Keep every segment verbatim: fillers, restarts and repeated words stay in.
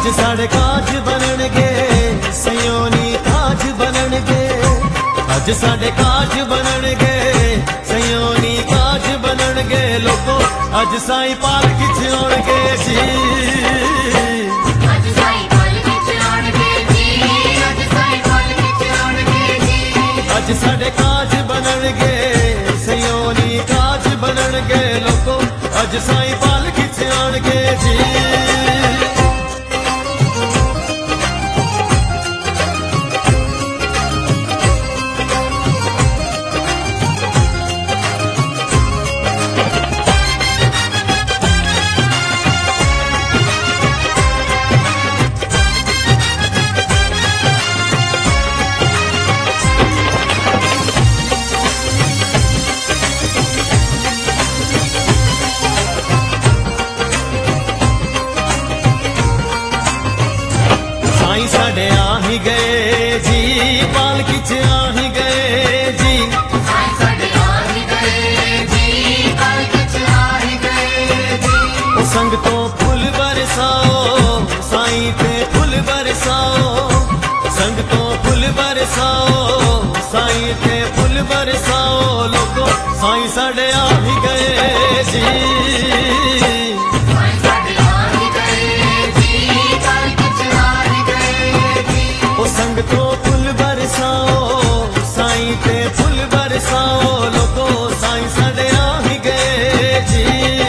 साढ़े काज बननगे सयोनी ताज बननगे। अज साढ़े काज बननगे सयोनी ताज बननगे। लोगो अज साईं पालकी च आउणगे जी। अज साईं पालकी च आउणगे जी। अज साईं पालकी च आउणगे जी। अज साढ़े काज बननगे सयोनी ताज बननगे। लोगो अज साईं पालकी च आउणगे जी। साढ़े आ ही गए जी पालकी च आ ही गए जी। साईं साढ़े आ ही गए जी पालकी च आ ही गए जी। ओ संग तो फुल बरसाओ साईं ते फुल बरसाओ। संग तो फुल बरसाओ साईं ते फुल बरसाओ। लोगो साईं साढ़े आ ही गए जी। साईं साढ़े आ ही गए जी पालकी च आ ही गए जी। ओ संग तो फुल बरसाओ साईं ते फुल बरसाओ। लोगो साईं साढ़े आ ही गए जी।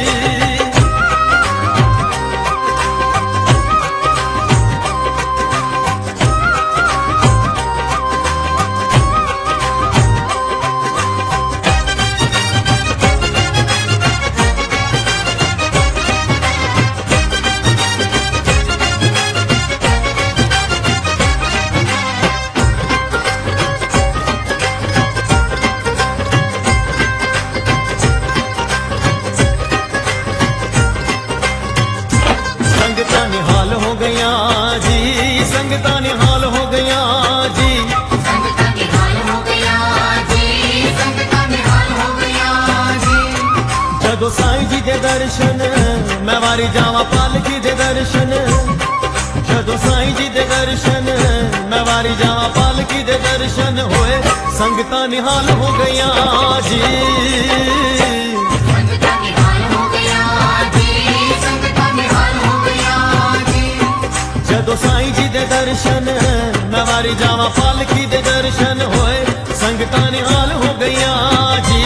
संगतां निहाल हो गया जी। संगतां निहाल हो गया जी। संगतां निहाल हो गया जी। संगतां निहाल हो गया जी। जदों साईं जी दे दर्शन मैं वारी जावां पालकी दे दर्शन। जदों साईं जी दे दर्शन मैं वारी जावां पालकी दे दर्शन होए। संगतां निहाल हो गया जी। संगतां निहाल हो गया जी। संगतां निहाल हो गया जी। जदों साईं जी दे दर्शन मैं वारी जावां पालकी दे दर्शन होए। संगतां निहाल हो गया जी।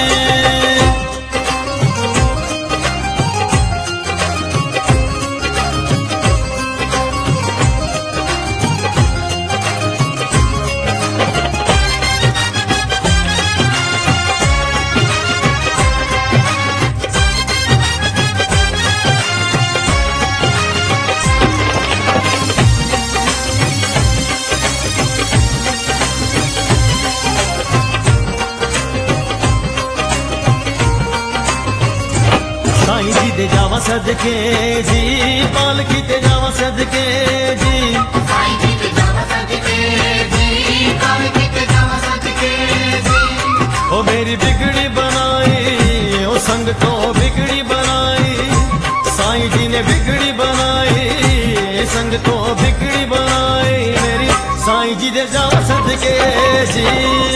साईं जी दे जावा सदके जी पालकी ते जावा सदके जी। साईं जी ते जावा सदके जी पालकी ते जावा सदके जी। ओ मेरी बिगड़ी बनाई ओ संग तो बिगड़ी बनाई। साईं जी ने बिगड़ी बनाई संग तो बिगड़ी बनाई मेरी। साईं जी दे जावा सदके जी।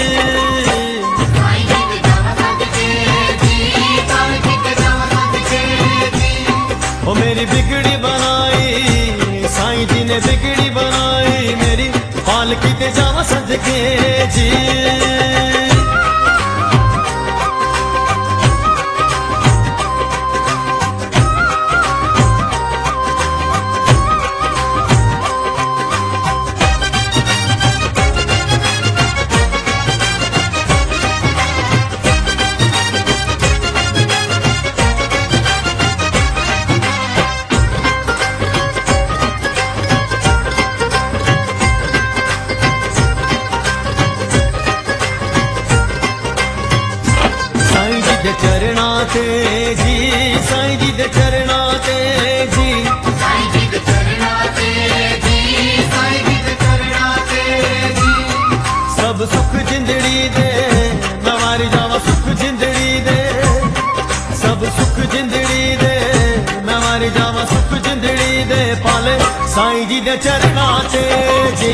साईं जी ते जावा सदके जी पालकी ते जावा सदके जी। ओ मेरी बिगड़ी बनाई साईं जी ने बिगड़ी बनाई मेरी। पालकी ते जावा सदके जी। चरणा ते जी साईं जी दे चरणा ते जी। साईं जी दे चरणा ते जी। साईं जी दे चरणा ते जी। सब सुख जिंदड़ी दे मैं वारी जावा सुख जिंदड़ी दे। सब सुख जिंदड़ी दे मैं वारी जावा सुख जिंदड़ी दे। पाले साईं जी दे चरणां ते जी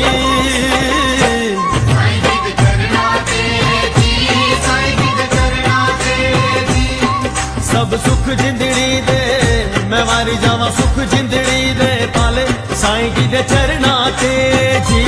साईं जी दे चरणां ते जी साईं जी दे चरणां ते जी सब सुख जिंदड़ी दे मैं वारी जावा सुख जिंदड़ी दे पाले साईं जी दे चरणां ते जी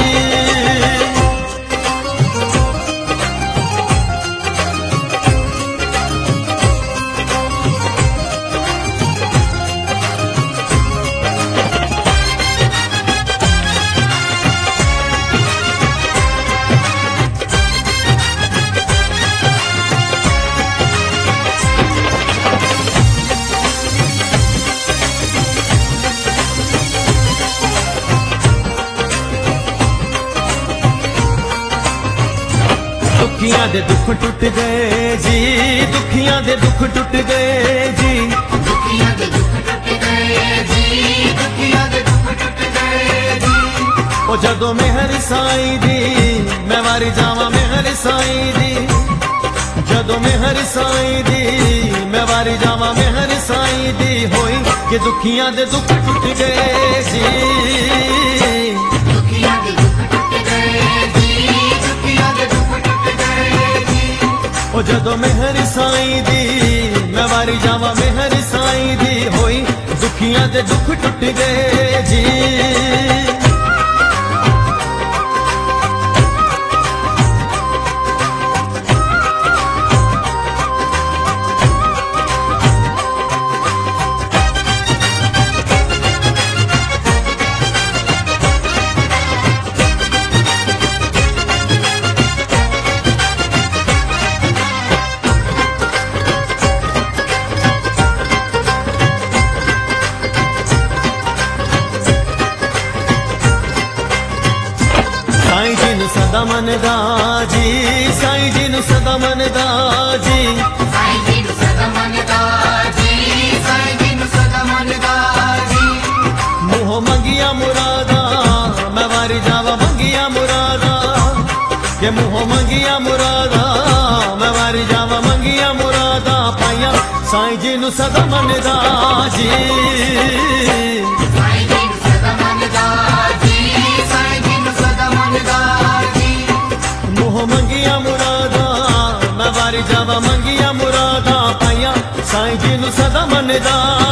दुखियां दे दुख टुट गए जी दुखियां दे दुख टुट गए जी दुखियां दे दुख टुट गए जी दुखियां दे दुख टुट गए जी ओ जदों मेहर साईं दी मैं वारी जावा मेहर साईं दी जदों मेहर साईं दी मैं वारी जावा मेहर साईं दी होई कि दुखियां दे दुख टुट गए जी दुखियां दे दुख टुट गए जी दुखियां दे दुख टुट गए जी ओ जदों मेहर साईं दी मैं वारी जावा मेहर साईं दी होई दुखियां दे दुख टुट गए जी साईं जी नु सदा मनदा जी साईं जी नु सदा मनदा जी साईं जी नु सदा मनदा जी साईं जी नु सदा मनदा जी मुँह मंगिया मुरादा मैं वारी जावा मंगिया मुरादा के मुँह मंगिया मुरादा मैं वारी जावा मंगिया मुरादा पाइया साईं जी नु सदा मनदा जी साईं जी नु सदा मनदा जी साईं जी नु सदा मनदा जी मुँह मंगिया मुरादा मैं वारी जावा मंगिया मुरादा पाइया साईं जी नु सदा मनदा